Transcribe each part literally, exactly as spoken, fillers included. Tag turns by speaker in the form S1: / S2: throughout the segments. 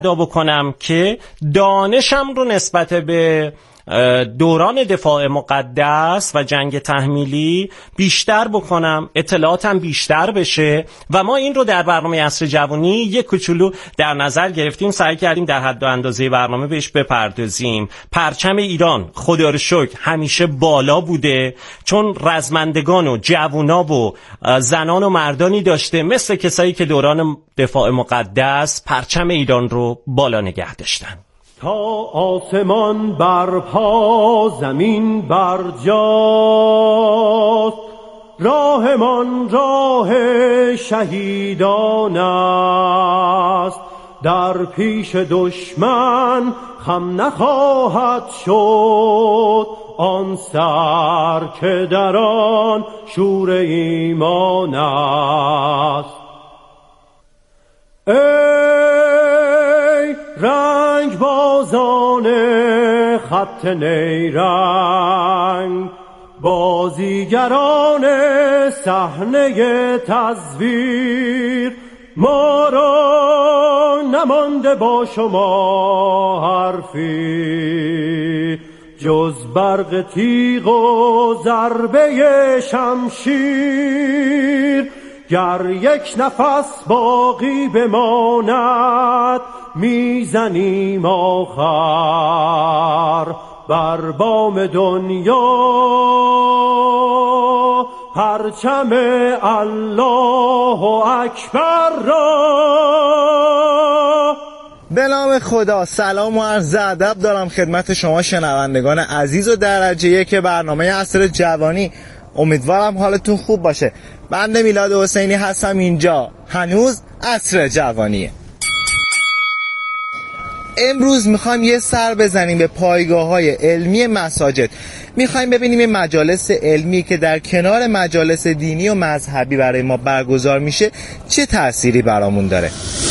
S1: دا بکنم که دانشم رو نسبت به دوران دفاع مقدس و جنگ تحمیلی بیشتر بکنم، اطلاعاتم بیشتر بشه و ما این رو در برنامه عصر جوانی یک کوچولو در نظر گرفتیم، سعی کردیم در حد و اندازه برنامه بهش بپردازیم. پرچم ایران خدا رو شکر همیشه بالا بوده، چون رزمندگان و جوونا و زنان و مردانی داشته مثل کسایی که دوران دفاع مقدس پرچم ایران رو بالا نگه داشتن.
S2: تا آسمان برپا زمین بر جاست، راهمان راه شهیدان است. در پیش دشمن خم نخواهد شد آن سر که در آن شور ایمان است. ای رنگ بازان خط نیرنگ، بازیگران صحنه تزویر، ما را نمانده با شما حرفی جز برق تیغ و ضربه شمشیر. گر یک نفس باقی بماند میزنیم آخر بر بام دنیا پرچم الله اکبر را.
S3: به نام خدا. سلام و عرض ادب دارم خدمت شما شنوندگان عزیز و درجه یک برنامه عصر جوانی. امیدوارم حالتون خوب باشه. بنده میلاد حسینی هستم، اینجا هنوز عصر جوانیه. امروز میخوایم یه سر بزنیم به پایگاه‌های علمی مساجد. میخوایم ببینیم این مجالس علمی که در کنار مجالس دینی و مذهبی برای ما برگزار میشه چه تأثیری برامون داره.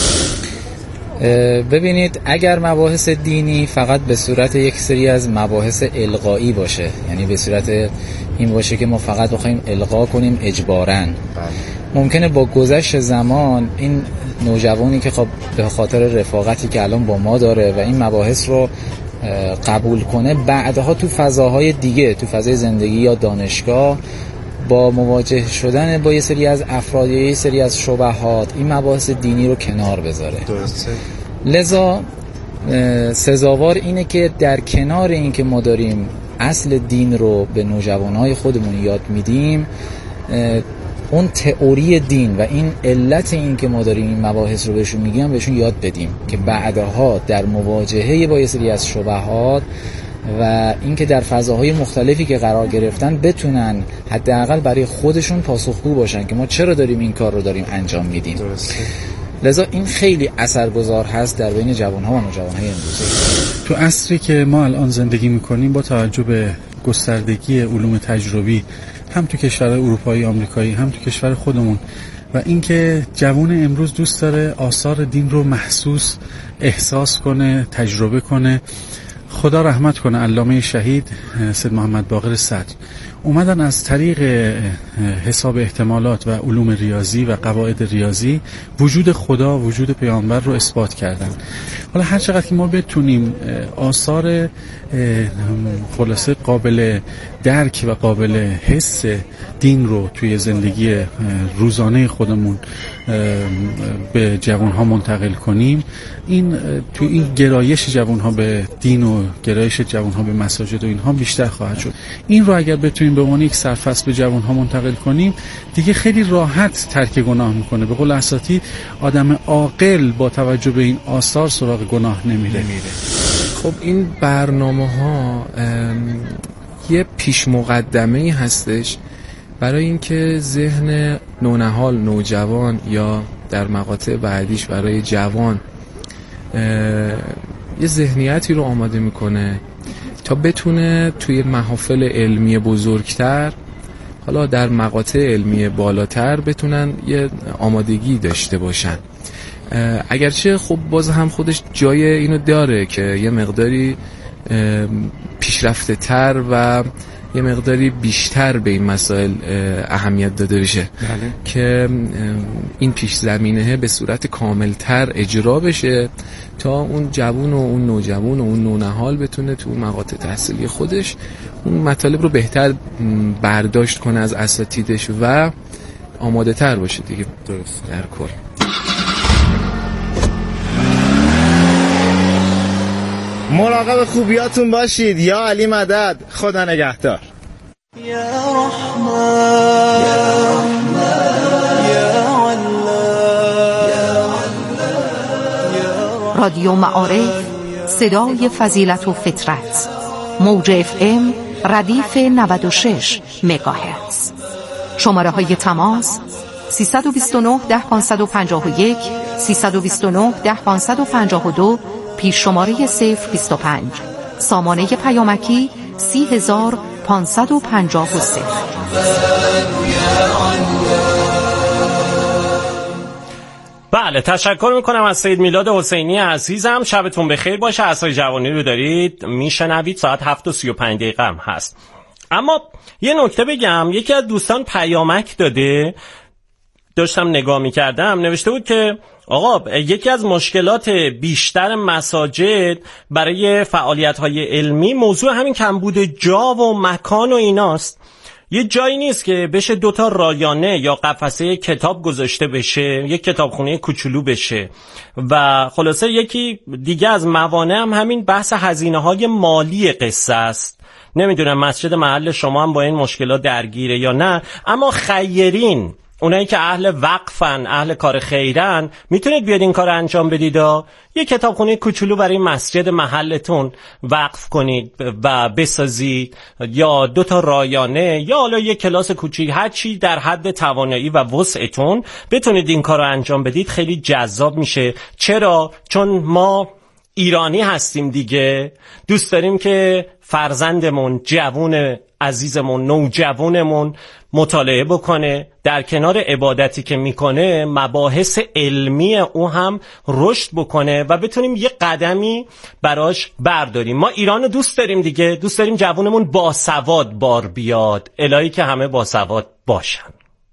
S4: ببینید، اگر مباحث دینی فقط به صورت یک سری از مباحث القایی باشه، یعنی به صورت این باشه که ما فقط بخوایم القا کنیم اجباراً، ممکنه با گذشت زمان این نوجوانی که خب به خاطر رفاقتی که الان با ما داره و این مباحث رو قبول کنه، بعدها تو فضاهای دیگه، تو فضای زندگی یا دانشگاه، با مواجه شدن با یه سری از افراد یا یه سری از شبهات این مباحث دینی رو کنار بذاره. درسته. لذا سزاوار اینه که در کنار این که ما داریم اصل دین رو به نوجوانهای خودمون یاد میدیم، اون تئوری دین و این علت این که ما داریم این مباحث رو بهشون میگیم بهشون یاد بدیم که بعدها در مواجهه با یه سری از شبهات و اینکه در فضاهای مختلفی که قرار گرفتن بتونن حداقل برای خودشون پاسخگو باشن که ما چرا داریم این کار رو داریم انجام میدیم. درسته. لذا این خیلی اثرگذار هست در بین جوانها و نوجوانهای امروزه.
S5: تو عصری که ما الان زندگی میکنیم، با توجه به گستردگی علوم تجربی هم تو کشورهای اروپایی، آمریکایی، هم تو کشور خودمون، و اینکه جوان امروز دوست داره آثار دین رو محسوس احساس کنه، تجربه کنه، خدا رحمت کنه علامه شهید سید محمد باقر صدر اومدن از طریق حساب احتمالات و علوم ریاضی و قواعد ریاضی وجود خدا، وجود پیامبر رو اثبات کردن. حالا هر چقدر که ما بتونیم آثار خلاصه قابل درک و قابل حس دین رو توی زندگی روزانه خودمون به جوانها منتقل کنیم، این توی این گرایش جوانها به دین و گرایش جوانها به مساجد و اینها بیشتر خواهد شد. این رو اگر بتونیم به عنوان یک سرفصل به جوانها منتقل کنیم، دیگه خیلی راحت ترک گناه میکنه. به قول اساتید، آدم عاقل با توجه به این آثار سراغ گناه نمیره.
S6: خب این برنامه‌ها یه پیش مقدمه‌ای هستش برای اینکه ذهن نونهال، نوجوان یا در مقاطع بعدیش برای جوان یه ذهنیتی رو آماده میکنه تا بتونه توی محافل علمی بزرگتر، حالا در مقاطع علمی بالاتر، بتونن یه آمادگی داشته باشن. اگرچه خب باز هم خودش جای اینو داره که یه مقداری پیشرفته تر و یه مقداری بیشتر به این مسائل اهمیت داده بشه، بله. که این پیش زمینه به صورت کاملتر اجرا بشه تا اون جوون و اون نوجوان و اون نونهال بتونه تو مقاطع تحصیلی خودش اون مطالب رو بهتر برداشت کنه از اساتیدش و آماده تر باشه دیگه. درست. در کل
S3: مراقب خوبیاتون باشید. یا علی مدد. خدا نگهدار.
S7: یا رحمان یا رحمان یا الله.
S8: رادیو معارف، صدای فضیلت و فطرت. موج اف ام ردیف نود و شش مگاهرتز. شماره های تماس سیصد و بیست و نه ده پانصد و پنجاه و یک، سیصد و بیست و نه ده پانصد و پنجاه و دو، پیش شماره صفر بیست و پنج. سامانه پیامکی سی هزار پانصد و پنجاه و سه.
S1: بله، تشکر میکنم از سید میلاد حسینی عزیزم. شبتون بخیر باشه. عصای جوانی رو دارید میشنوید. ساعت هفت و سی و پنج دقیقه هم هست. اما یه نکته بگم، یکی از دوستان پیامک داده، داشتم نگاه میکردم، نوشته بود که آقا یکی از مشکلات بیشتر مساجد برای فعالیت‌های علمی موضوع همین کمبود جا و مکان و ایناست. یه جایی نیست که بشه دوتا رایانه یا قفسه کتاب گذاشته بشه، یک کتابخونه کوچولو بشه. و خلاصه یکی دیگه از موانع هم همین بحث هزینه‌های مالی قصه است. نمیدونم مسجد محل شما هم با این مشکلات درگیره یا نه، اما خیرین، اونایی که اهل وقفن، اهل کار خیرن، میتونید بیاد این کار انجام بدید. یه کتابخونه کوچولو برای مسجد محلتون وقف کنید و بسازید، یا دو تا رایانه، یا حالا یه کلاس کوچیک، هر چی در حد توانایی و وسعتون بتونید این کار رو انجام بدید. خیلی جذاب میشه. چرا؟ چون ما ایرانی هستیم دیگه، دوست داریم که فرزندمون، جوون عزیزمون، نوجوانمون مطالعه بکنه، در کنار عبادتی که میکنه مباحث علمی او هم رشد بکنه و بتونیم یه قدمی براش برداریم. ما ایرانو دوست داریم دیگه، دوست داریم جوونمون باسواد بار بیاد. الهی که همه باسواد باشن.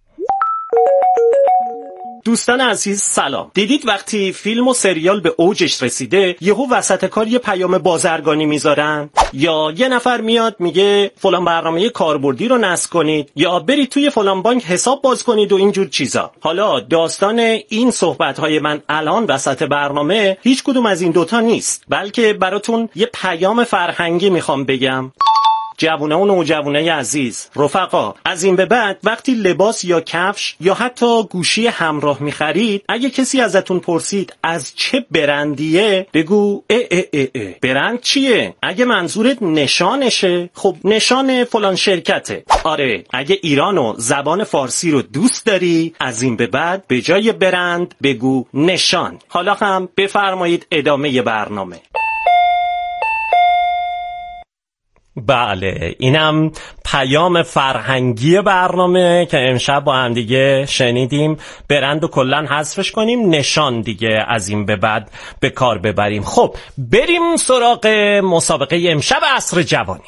S1: دوستان عزیز سلام. دیدید وقتی فیلم و سریال به اوجش رسیده یهو وسط کار یه پیام بازرگانی میذارن، یا یه نفر میاد میگه فلان برنامه کاربردی رو نصب کنید، یا برید توی فلان بانک حساب باز کنید و اینجور چیزا. حالا داستان این صحبت‌های من الان وسط برنامه هیچ کدوم از این دوتا نیست، بلکه براتون یه پیام فرهنگی میخوام بگم. جوونه و نوجوانه عزیز، رفقا، از این به بعد وقتی لباس یا کفش یا حتی گوشی همراه میخرید، اگه کسی ازتون پرسید از چه برندیه، بگو اه اه اه اه. برند چیه؟ اگه منظورت نشانشه، خب نشان فلان شرکته. آره، اگه ایران و زبان فارسی رو دوست داری، از این به بعد به جای برند بگو نشان. حالا هم بفرمایید ادامه برنامه. بله، اینم پیام فرهنگی برنامه که امشب با هم دیگه شنیدیم. برند و کلن حذفش کنیم، نشان دیگه از این به بعد به کار ببریم. خب بریم سراغ مسابقه امشب عصر جوانی.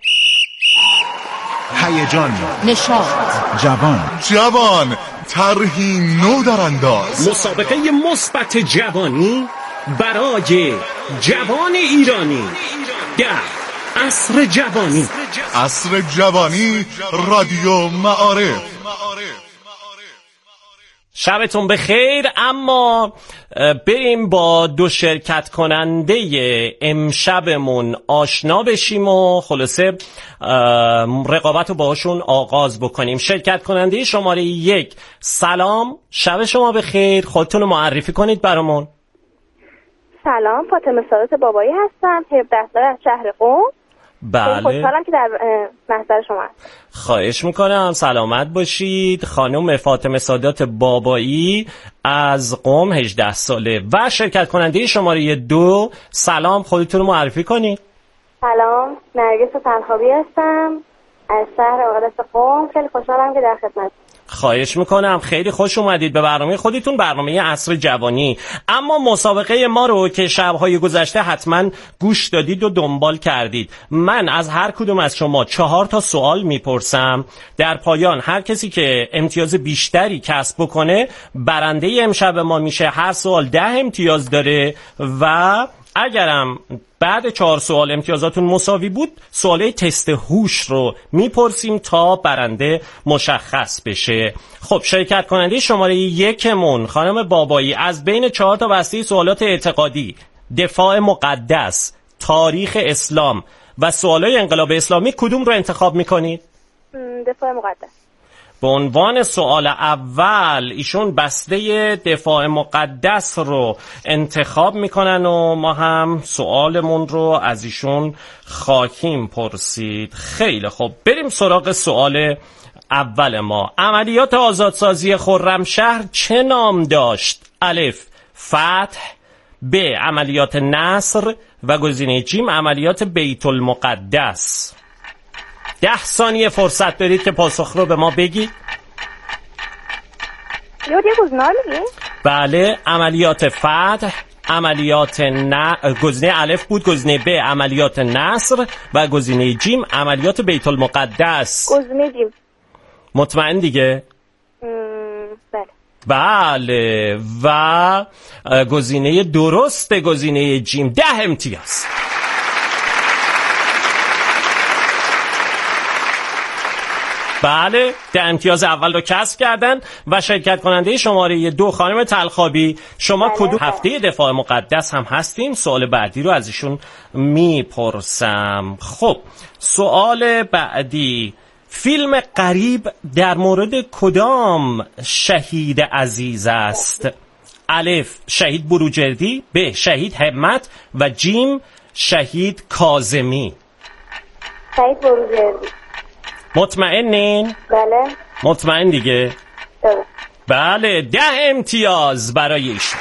S9: هیجان،
S8: نشاط،
S9: جوان
S10: جوان طرحی نو در انداز.
S1: مسابقه مثبت جوانی برای جوان ایرانی در عصر جوانی.
S10: عصر جوانی رادیو معارف.
S1: شبتون بخیر. اما بریم با دو شرکت کننده امشبمون آشنا بشیم و خلاصه رقابت رو باهاشون آغاز بکنیم. شرکت کننده شماره یک، سلام، شب شما بخیر. خودتون رو معرفی کنید برامون.
S11: سلام، فاطمه سادات بابایی هستم، هفده ساله، از شهر قم.
S1: بله،
S11: خوشحالم که در محضر شما هستم.
S1: خواهش میکنم، سلامت باشید. خانم فاطمه سادات بابایی از قم، هجده ساله. و شرکت کننده شماره دو، سلام، خودتون رو معرفی کنید.
S11: سلام، نرگس طلخابی هستم از شهر آقادس قم. خیلی خوشحالم که در خدمت.
S1: خواهش میکنم، خیلی خوش اومدید به برنامه خودتون، برنامه عصر جوانی. اما مسابقه ما رو که شب‌های گذشته حتما گوش دادید و دنبال کردید، من از هر کدوم از شما چهار تا سوال میپرسم. در پایان هر کسی که امتیاز بیشتری کسب بکنه برنده امشب ما میشه. هر سوال ده امتیاز داره و اگرم بعد چهار سوال امتیازاتون مساوی بود، سواله تست هوش رو میپرسیم تا برنده مشخص بشه. خب شرکت کننده شماره یکمون خانم بابایی، از بین چهار تا بسته سوالات اعتقادی، دفاع مقدس، تاریخ اسلام و سوالای انقلاب اسلامی کدوم رو انتخاب میکنید؟
S11: دفاع مقدس.
S1: به عنوان سوال اول ایشون بسته دفاع مقدس رو انتخاب میکنن و ما هم سوالمون رو از ایشون خواهیم پرسید. خیلی خب، بریم سراغ سوال اول ما. عملیات آزادسازی خرمشهر چه نام داشت؟ الف فتح، ب عملیات نصر و گزینه جیم عملیات بیت المقدس. ده ثانیه فرصت دارید که پاسخ رو به ما بگید.
S11: یاد یک گزینه میگی؟
S1: بله، عملیات فتح، عملیات ن... گزینه الف بود، گزینه ب عملیات نصر و گزینه جیم عملیات بیت المقدس.
S11: گزینه جیم.
S1: مطمئن دیگه؟
S11: بله.
S1: بله و گزینه درست گزینه جیم. ده امتیاز. بله، ده امتیاز اول رو کسب کردن. و شرکت کننده شماره دو خانم تلخابی، شما
S11: بله.
S1: کدوم هفته دفاع مقدس هم هستیم؟ سوال بعدی رو از ایشون میپرسم. خب سوال بعدی، فیلم غریب در مورد کدام شهید عزیز است؟ الف شهید بروجردی، ب شهید همت و جیم شهید کاظمی.
S11: شهید بروجردی.
S1: مطمئنین؟
S11: بله.
S1: مطمئن دیگه؟
S11: بله.
S1: بله، ده امتیاز برای ایشون.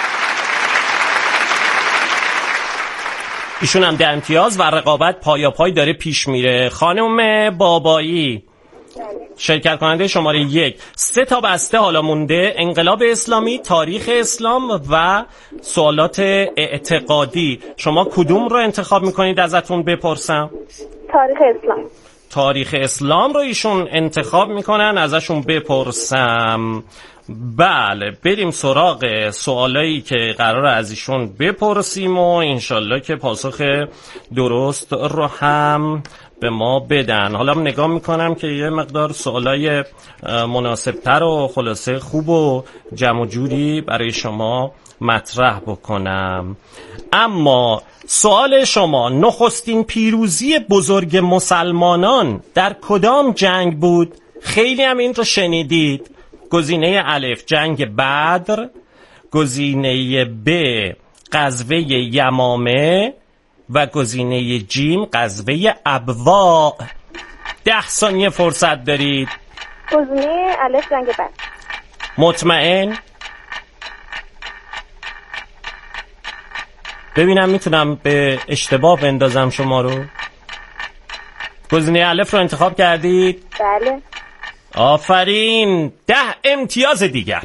S1: ایشون هم ده امتیاز و رقابت پایا پای داره پیش میره. خانم بابایی، شرکت کننده شماره یک، سه تا بسته حالا مونده: انقلاب اسلامی، تاریخ اسلام و سوالات اعتقادی. شما کدوم رو انتخاب میکنید ازتون بپرسم؟
S11: تاریخ اسلام.
S1: تاریخ اسلام رو ایشون انتخاب میکنن، ازشون بپرسم. بله، بریم سراغ سوالایی که قرار از ایشون بپرسیم و انشالله که پاسخ درست رو هم به ما بدن. حالا من نگاه میکنم که یه مقدار سوالای مناسبتر و خلاصه خوب و جمع جوری برای شما مطرح بکنم. اما سوال شما، نخستین پیروزی بزرگ مسلمانان در کدام جنگ بود؟ خیلی هم این رو شنیدید. گزینه الف جنگ بدر، گزینه ب غزوه یمامه و گزینه جیم غزوه ابوا. ده ثانیه فرصت دارید.
S11: گزینه الف جنگ بدر.
S1: مطمئن؟ ببینم میتونم به اشتباه بندازم شما رو. گزینه الف رو انتخاب کردید؟
S11: بله.
S1: آفرین، ده امتیاز دیگر.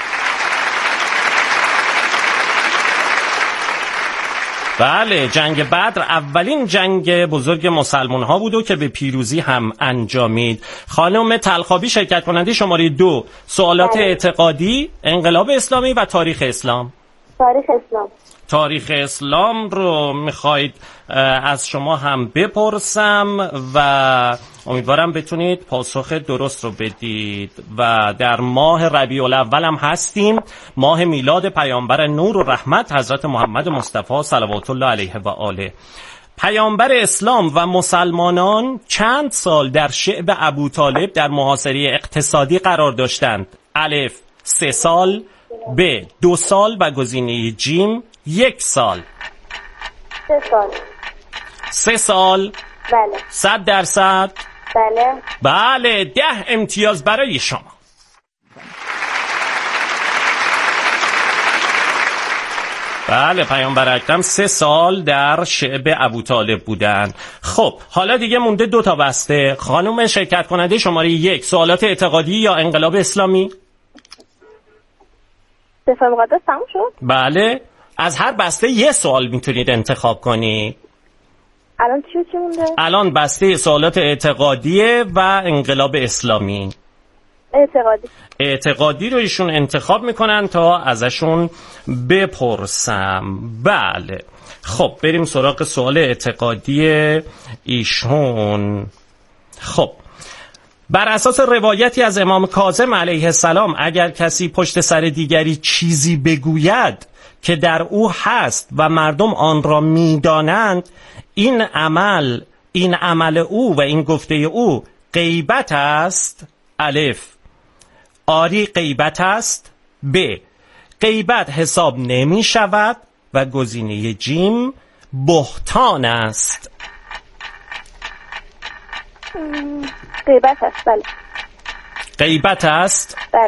S1: بله، جنگ بدر اولین جنگ بزرگ مسلمان ها بود و که به پیروزی هم انجامید. خانم تلخابی، شرکت کننده شماره دو، سوالات بله. اعتقادی، انقلاب اسلامی و تاریخ اسلام.
S11: تاریخ اسلام.
S1: تاریخ اسلام رو میخواید از شما هم بپرسم و امیدوارم بتونید پاسخ درست رو بدید. و در ماه ربیع الاول هم هستیم، ماه میلاد پیامبر نور و رحمت حضرت محمد مصطفی صلوات الله علیه و آله. پیامبر اسلام و مسلمانان چند سال در شعب ابوطالب در محاصره اقتصادی قرار داشتند؟ الف سه سال، ب دو سال و گزینه جیم یک سال.
S11: سه سال.
S1: سه سال؟
S11: بله.
S1: صد درصد؟
S11: بله.
S1: بله، ده امتیاز برای شما. بله، پیامبر اکرم سه سال در شعب ابوطالب بودن. خب حالا دیگه مونده دو تا بسته. خانم شرکت کننده شماره یک، سوالات اعتقادی یا انقلاب اسلامی؟
S11: دفاع مقدس تموم شد؟
S1: بله، از هر بسته یه سوال میتونید انتخاب کنید.
S11: الان چی چی مونده؟
S1: الان بسته سوالات اعتقادیه و انقلاب اسلامی.
S11: اعتقادی.
S1: اعتقادی رو ایشون انتخاب میکنن تا ازشون بپرسم. بله، خب بریم سراغ سوال اعتقادی ایشون. خب بر اساس روایتی از امام کاظم علیه السلام، اگر کسی پشت سر دیگری چیزی بگوید که در او هست و مردم آن را میدانند، این عمل این عمل او و این گفته او غیبت است. الف، آری غیبت است. ب، غیبت حساب نمی شود. و گزینه جیم، بهتان است.
S11: غیبت است. بله.
S1: غیبت است.
S11: بله.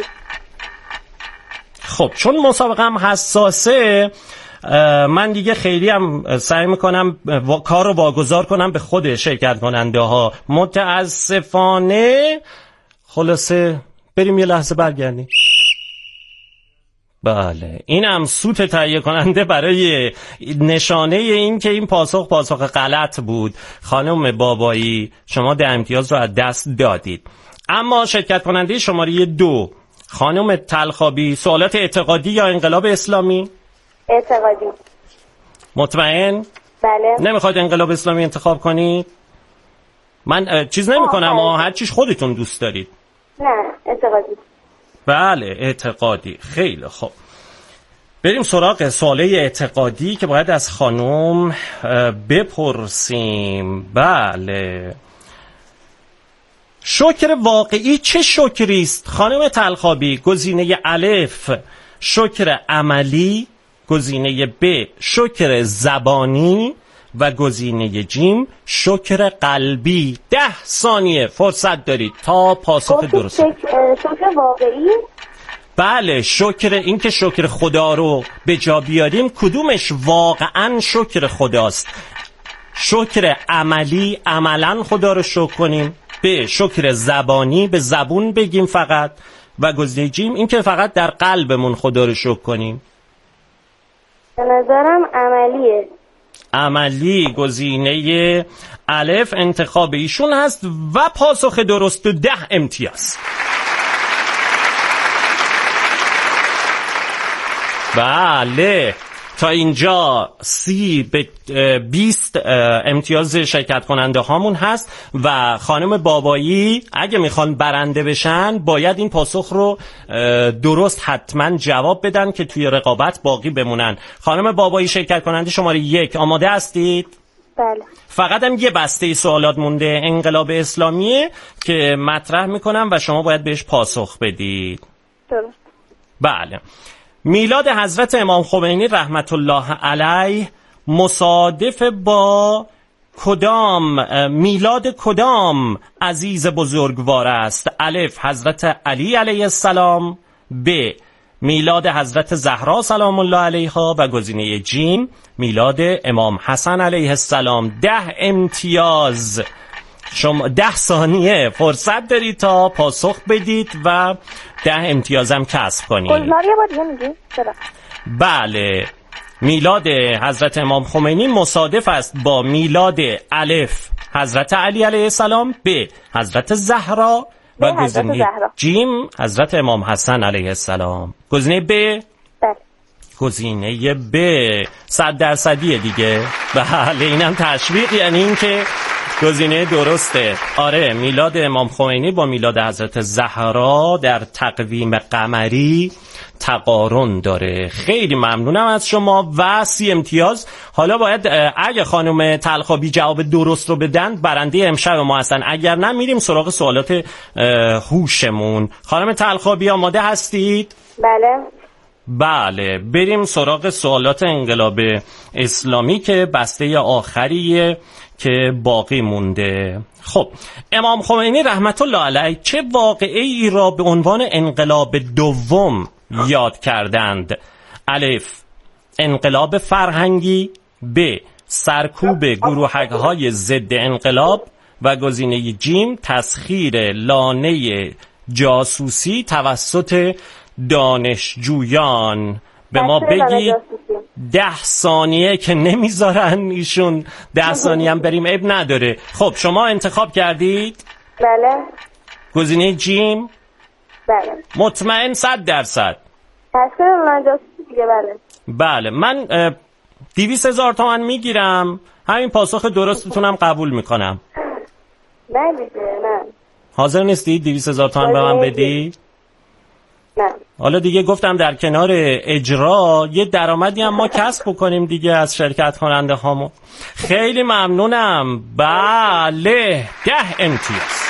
S1: خب چون مسابقه هم حساسه، من دیگه خیلی هم سعی میکنم کار رو واگذار کنم به خود شرکت کننده ها. متاسفانه خلاصه بریم یه لحظه برگردیم. بله، این هم سوت تهیه کننده برای نشانه این که این پاسخ پاسخ غلط بود. خانم بابایی شما ده امتیاز رو از دست دادید. اما شرکت کننده شماره دو، خانم تلخابی، سوالات اعتقادی یا انقلاب اسلامی؟
S11: اعتقادی.
S1: مطمئن؟
S11: بله.
S1: نمیخواید انقلاب اسلامی انتخاب کنید؟ من چیز نمی کنم، هر چیش خودتون دوست دارید.
S11: نه، اعتقادی.
S1: بله، اعتقادی. خیلی خوب، بریم سراغ سواله اعتقادی که باید از خانم بپرسیم. بله، شکر واقعی چه شکری است خانم تلخابی؟ گزینه الف شکر عملی، گزینه ب شکر زبانی و گزینه جیم شکر قلبی. ده ثانیه فرصت دارید تا پاسخ درست.
S11: شکر واقعی؟
S1: بله، شکر این که شکر خدا رو به جا بیاریم کدومش واقعا شکر خداست؟ شکر عملی، عملا خدا رو شکر کنیم. به شکر زبانی، به زبون بگیم فقط. و گزینه جیم این که فقط در قلبمون خدا رو شکر کنیم.
S11: به نظرم عملیه.
S1: عملی، گزینه الف انتخاب ایشون هست و پاسخ درست و ده امتیاز. بله، تا اینجا سی به بیست امتیاز شرکت کننده هامون هست و خانم بابایی اگه میخوان برنده بشن باید این پاسخ رو درست حتما جواب بدن که توی رقابت باقی بمونن. خانم بابایی شرکت کننده شماره یک، آماده هستید؟
S11: بله.
S1: فقط هم یه بسته سوالات مونده، انقلاب اسلامیه که مطرح میکنم و شما باید بهش پاسخ بدید.
S11: درست.
S1: بله. میلاد حضرت امام خمینی رحمت الله علیه مصادف با کدام میلاد کدام عزیز بزرگوار است؟ الف حضرت علی علیه السلام، ب میلاد حضرت زهرا سلام الله علیها و گزینه جیم میلاد امام حسن علیه السلام. ده امتیاز. شما ده ثانیه فرصت دارید تا پاسخ بدید و ده امتیازم کسب کنید.
S11: گزینه‌ها یه بار دیگه میگی؟
S1: بله، میلاد حضرت امام خمینی مصادف است با میلاد الف حضرت علی علیه السلام، ب حضرت زهرا و گزینه جیم حضرت امام حسن علیه السلام. گزینه ب؟
S11: بله.
S1: گزینه ب صد درصدیه دیگه. بله، اینم تشویق، یعنی این که گزینه درسته. آره، میلاد امام خمینی با میلاد حضرت زهرا در تقویم قمری تقارن داره. خیلی ممنونم از شما و سی امتیاز. حالا باید اگه خانم تلخابی جواب درست رو بدن برنده امشب ما هستن، اگر نه میریم سراغ سوالات هوشمون. خانم تلخابی آماده هستید؟
S11: بله.
S1: بله، بریم سراغ سوالات انقلاب اسلامی که بسته آخریه که باقی مونده. خب، امام خمینی رحمت الله علیه چه واقعه‌ای را به عنوان انقلاب دوم یاد کردند؟ الف انقلاب فرهنگی، ب. سرکوب گروهک‌های ضد انقلاب و گزینه جیم تسخیر لانه جاسوسی توسط دانشجویان. به ما بگید ده ثانیه که نمیذارن ایشون، ده ثانیه هم بریم عیب نداره. خب شما انتخاب کردید؟
S11: بله.
S1: گزینه جیم؟
S11: بله.
S1: مطمئن صد درصد؟
S11: تسخیر لانه جاسوسی دیگه. بله.
S1: بله من دیویس هزار تومن میگیرم، همین پاسخ درستتونم قبول میکنم.
S11: نه دیگه نه.
S1: حاضر نیستی دیویس هزار تومن به من بدی؟
S11: نه.
S1: حالا دیگه گفتم در کنار اجرا یه درآمدی هم ما کسب بکنیم دیگه از شرکت کننده هامون. خیلی ممنونم. بله ده امتیاز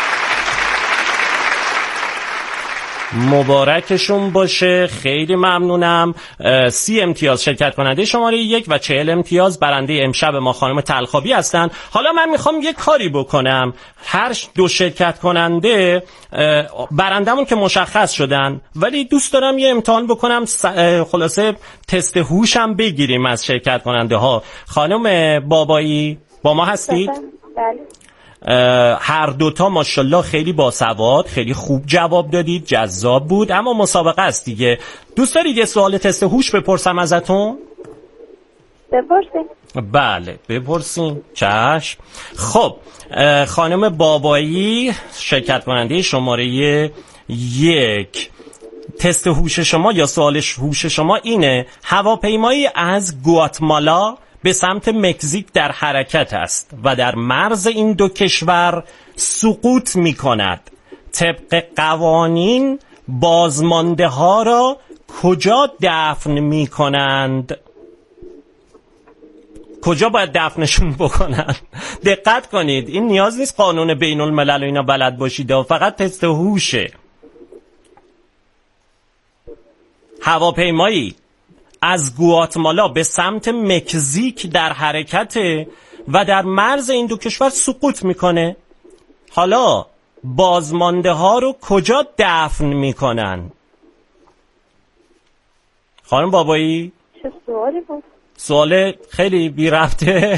S1: مبارکشون باشه. خیلی ممنونم. سی امتیاز شرکت کننده شماره یک و چهل امتیاز برنده امشب ما خانم تلخابی هستن. حالا من میخوام یه کاری بکنم. هر دو شرکت کننده برندمون که مشخص شدن، ولی دوست دارم یه امتحان بکنم، خلاصه تست هوشم بگیریم از شرکت کننده ها. خانم بابایی با ما هستید؟
S11: بله.
S1: هر دوتا ماشاءالله خیلی باسواد، خیلی خوب جواب دادید، جذاب بود، اما مسابقه است دیگه. دوست دارید یه سوال تست هوش بپرسم ازتون؟
S11: بپرسیم.
S1: بله بپرسیم. چشم. خب خانم بابایی شرکت کننده شماره یک، تست هوش شما یا سوال هوش شما اینه: هواپیمایی از گواتمالا به سمت مکزیک در حرکت است و در مرز این دو کشور سقوط می کند. طبق قوانین بازمانده ها را کجا دفن می کنند؟ کجا باید دفنشون بکنن؟ دقت کنید، این نیاز نیست قانون بین الملل و اینا بلد باشید، فقط تست هوشه. هواپیمایی از گواتمالا به سمت مکزیک در حرکت و در مرز این دو کشور سقوط میکنه. حالا بازمانده ها رو کجا دفن میکنن؟ خانم بابایی؟
S11: چه سوالی بود؟
S1: سوال خیلی بی ربطه.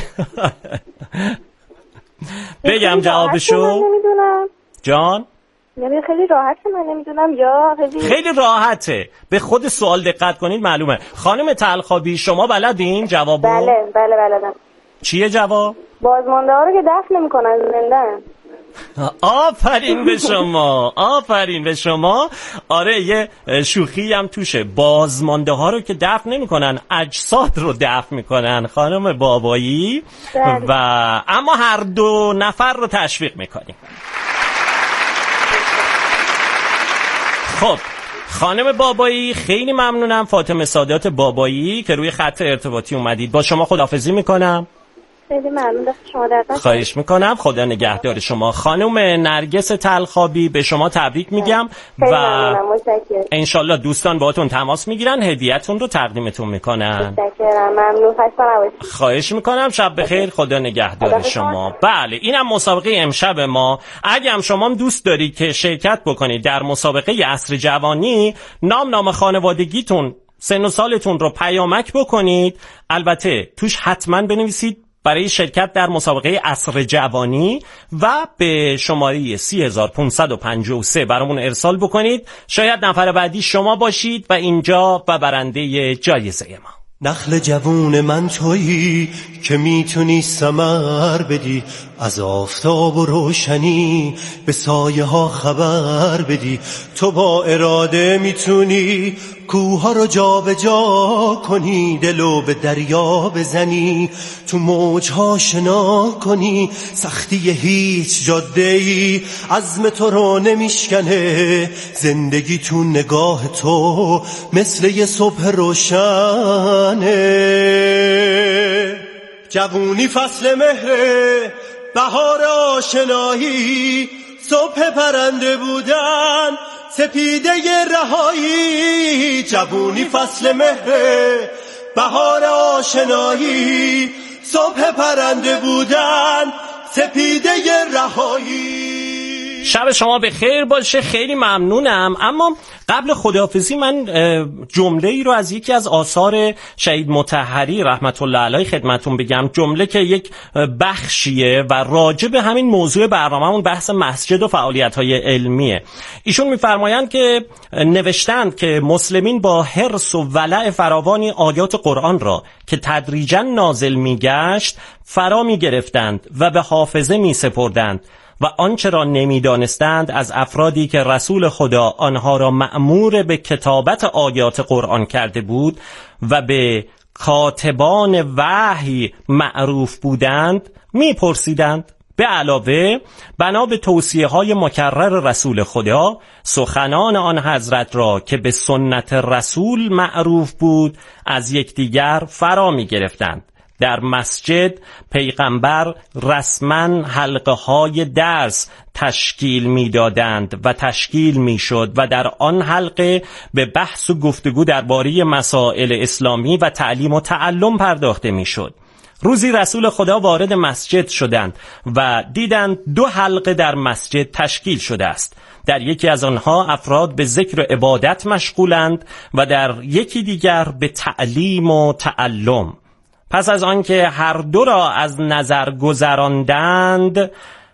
S1: بگم جوابشو؟
S11: من نمیدونم.
S1: جان؟
S11: یعنی خیلی راحت من نمیدونم یا خیلی
S1: خیلی راحته. به خود سوال دقت کنید معلومه. خانم تلخابی شما بلدین جوابو؟
S11: بله بله بلدم.
S1: چیه جواب؟
S11: بازمانده ها رو که دفن نمی‌کنن، زنده‌ان.
S1: آفرین به شما، آفرین به شما. آره یه شوخی هم توشه، بازمانده ها رو که دفن نمی‌کنن، اجساد رو دفن می‌کنن خانم بابایی. و اما هر دو نفر رو تشویق می‌کنیم. خب خانم بابایی خیلی ممنونم. فاطمه سادات بابایی که روی خط ارتباطی اومدید، با شما خداحافظی میکنم.
S11: خیلی ممنون، دست شما درد نکنه.
S1: خواهش میکنم، خدا نگهدار شما. خانم نرگس تلخابی به شما تبریک میگم و انشالله دوستان باهاتون تماس میگیرن، هدیه‌تون رو تقدیمتون میکنن.
S11: متشکرم، ممنون، خسته نباشید.
S1: خواهش میکنم، شب بخیر، خدا نگهدار شما. بله اینم مسابقه امشب ما. اگه هم شما هم دوست دارید که شرکت بکنید در مسابقه عصر جوانی، نام نام خانوادگیتون، سن و سالتون رو پیامک بکنید. البته توش حتما بنویسید برای شرکت در مسابقه عصر جوانی و به شماره سه هزار و پانصد و پنجاه و سه برامون ارسال بکنید. شاید نفر بعدی شما باشید و اینجا و برنده جایزه ما.
S7: نخل جوون من تویی که میتونی ثمر بدی، از آفتاب و روشنی به سایه ها خبر بدی. تو با اراده میتونی کوها رو جا به جا کنی، دلو به دریا بزنی، تو موجها شنا کنی. سختی هیچ جاده‌ای عزم تو رو نمیشکنه، زندگی تو نگاه تو مثل یه صبح روشنه. جوونی فصل مهره، بهار آشنایی، صبح پرنده بودن، سپیده رهایی. جوونی فصل مهره، بهار آشنایی، صبح پرنده بودن، سپیده رهایی.
S1: شب شما به خیر باشه. خیلی ممنونم. اما قبل خداحافظی من جمله ای رو از یکی از آثار شهید مطهری رحمت الله علیه خدمتون بگم، جمله که یک بخشیه و راجع به همین موضوع برنامه‌مون بحث مسجد و فعالیت‌های علمیه. ایشون می‌فرمایند که نوشتند که مسلمین با حرص و ولع فراوانی آیات قرآن را که تدریجاً نازل می‌گشت فرا می‌گرفتند و به حافظه می‌سپردند و آنچه را نمی‌دانستند از افرادی که رسول خدا آنها را مأمور به کتابت آیات قرآن کرده بود و به کاتبان وحی معروف بودند می‌پرسیدند. به علاوه بنا به توصیه های مکرر رسول خدا سخنان آن حضرت را که به سنت رسول معروف بود از یکدیگر فرا می گرفتند. در مسجد پیغمبر رسما حلقه های درس تشکیل می دادند و تشکیل می شد و در آن حلقه به بحث و گفتگو درباره مسائل اسلامی و تعلیم و تعلم پرداخته می شد. روزی رسول خدا وارد مسجد شدند و دیدند دو حلقه در مسجد تشکیل شده است. در یکی از آنها افراد به ذکر و عبادت مشغولند و در یکی دیگر به تعلیم و تعلم. پس از آنکه هر دو را از نظر گذراندند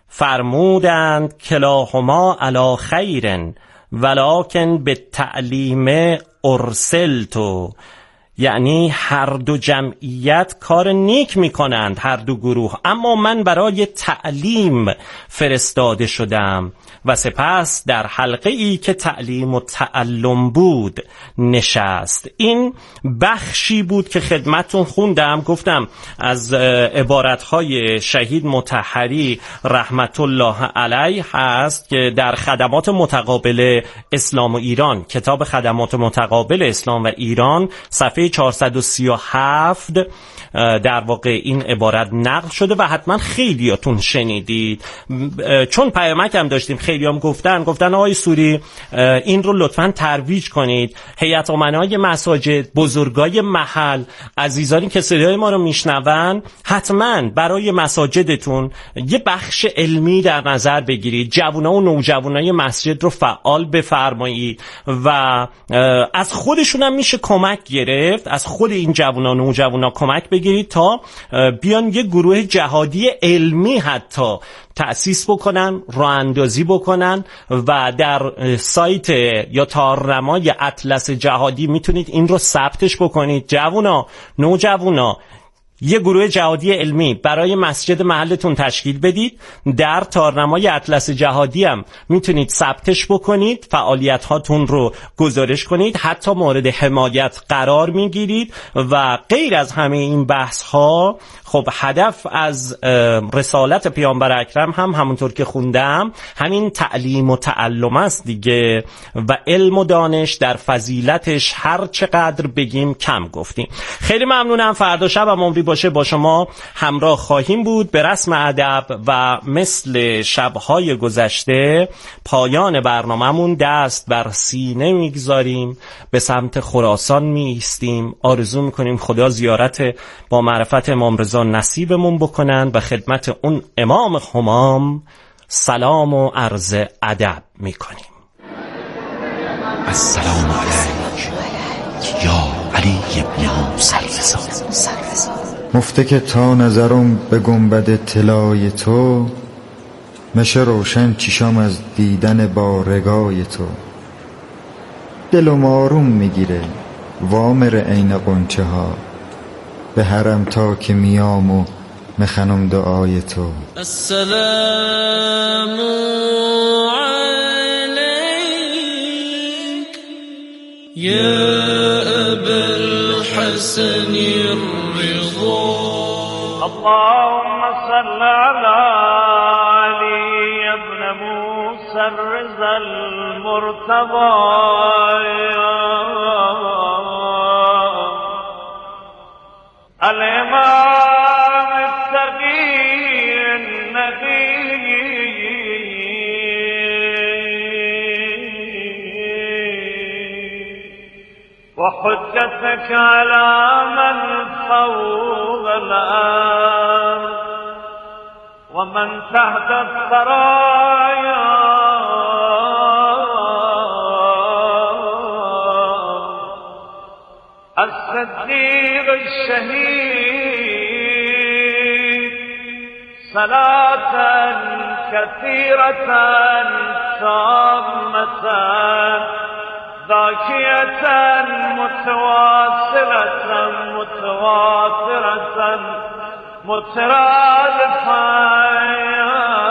S1: فرمودند کلاهما علی خیر ولکن به تعلیم ارسلتو، یعنی هر دو جمعیت کار نیک می کنند، هر دو گروه، اما من برای تعلیم فرستاده شدم. و سپس در حلقه ای که تعلیم و تعلم بود نشست. این بخشی بود که خدمتون خوندم، گفتم از عبارتهای شهید مطهری رحمت الله علیه هست که در خدمات متقابل اسلام و ایران، کتاب خدمات متقابل اسلام و ایران، صفحه چهارصد و سی و هفت در واقع این عبارت نقل شده و حتما خیلیاتون شنیدید. چون پیامک هم داشتیم، خیلی هم گفتن گفتن آقای سوری این رو لطفاً ترویج کنید. هیئت امنای مساجد، بزرگای محل، عزیزانی که صدای ما رو میشنون، حتما برای مساجدتون یه بخش علمی در نظر بگیرید، جوونا و نوجوانای مسجد رو فعال بفرمایید و از خودشون هم میشه کمک گرفت، از خود این جوونا و نوجوانا کمک بگیرید تا بیان یه گروه جهادی علمی حتی تأسیس بکنن، راه اندازی بکنن و در سایت یا تارنمای اطلس جهادی میتونید این رو ثبتش بکنید. جوونا، نوجوانا، یه گروه جهادی علمی برای مسجد محلتون تشکیل بدید. در تارنمای اطلس جهادی هم میتونید ثبتش بکنید، فعالیت هاتون رو گزارش کنید، حتی مورد حمایت قرار میگیرید و غیر از همه این بحث ها. خب هدف از رسالت پیامبر اکرم هم همونطور که خوندم همین تعلیم و تعلم است دیگه، و علم و دانش در فضیلتش هر چقدر بگیم کم گفتیم. خیلی ممنونم. فردا شب هم عمری باشه با شما همراه خواهیم بود به رسم ادب و مثل شبهای گذشته پایان برنامه‌مون دست بر سینه میگذاریم، به سمت خراسان میایستیم، آرزو میکنیم خدا زیارت با معرفت امام رضا نصیبمون بکنن و خدمت اون امام همام سلام و عرض ادب میکنیم.
S9: السلام علیک یا علی ابن موسی رضا.
S12: مفته که تا نظرم به گنبد طلای تو، مشه روشن چشام از دیدن با رگای تو. دلم آروم میگیره وامر عین قنچه ها، به حرم تا که میام و مخنم دعای تو.
S13: السلام علیک یا ابا الحسن الرضا.
S2: اللهم صل على علي ابن موسى الرضا المرتضى الإمام التقي النبي وحجتك على من فوق الأرض ومن تحت الثرايا
S14: الصديق الشهيد صلاة كثيرة تامة ذاكية متواصلة متواترة مترادفة